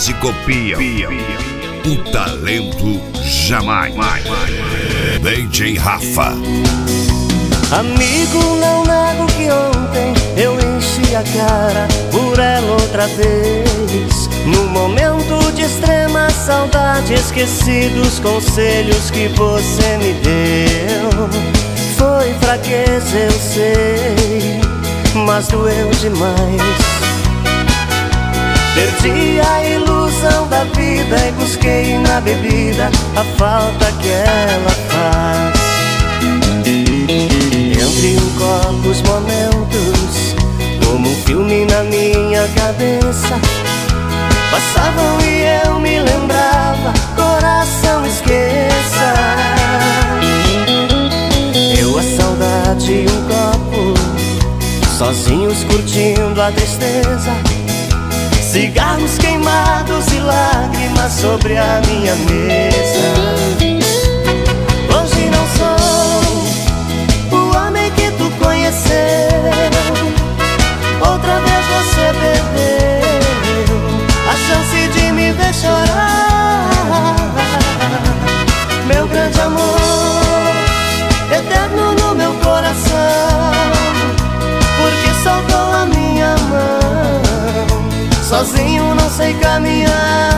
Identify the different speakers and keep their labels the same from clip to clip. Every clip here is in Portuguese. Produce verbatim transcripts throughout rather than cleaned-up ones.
Speaker 1: se copiam, o talento jamais. D J Rafa.
Speaker 2: Amigo, não nego que ontem eu enchi a cara por ela outra vez. No momento de extrema saudade, esqueci dos conselhos que você me deu. Foi fraqueza, eu sei, mas doeu demais. Perdi a ilusão da vida e busquei na bebida a falta que ela faz. Entre um copo os momentos, como um filme na minha cabeça, passavam e eu me lembrava, coração esqueça. Eu, a saudade e um copo, sozinhos curtindo a tristeza. Cigarros queimados e lágrimas sobre a minha mesa. Hoje não sou o homem que tu conheceu. Outra vez você perdeu a chance de me ver chorar. Meu grande amor, eterno no meu coração, porque soltou a minha mão. Sozinho não sei caminhar.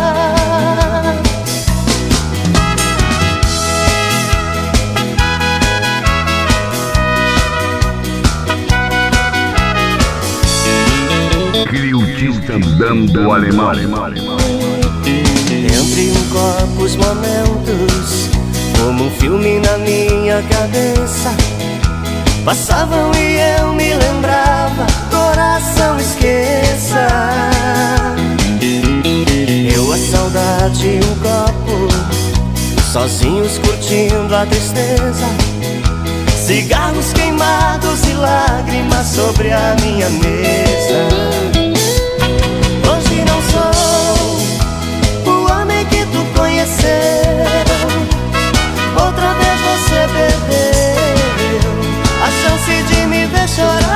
Speaker 1: Criutista dando alemão.
Speaker 2: Entre um copo os momentos, como um filme na minha cabeça, passavam e eu me lembrava, coração esqueça. Eu, a saudade e um copo, sozinhos curtindo a tristeza. Cigarros queimados e lágrimas sobre a minha mesa. Hoje não sou o homem que tu conheceu. Outra vez você perdeu a chance de me ver chorar.